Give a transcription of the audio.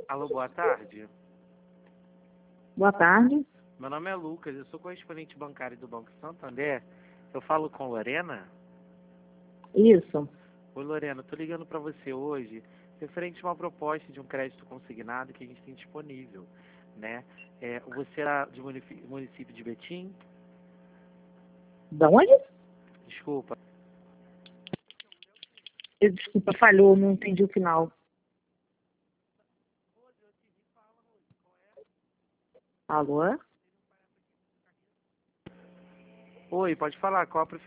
Alô, boa tarde. Boa tarde. Meu nome é Lucas, eu sou correspondente bancário do Banco Santander. Eu falo com Lorena? Isso. Oi, Lorena, tô ligando para você hoje referente a uma proposta de um crédito consignado que a gente tem disponível, né? Você era de município de Betim? Da onde? Desculpa. Desculpa, falhou, não entendi o final. Alô? Oi, pode falar, qual a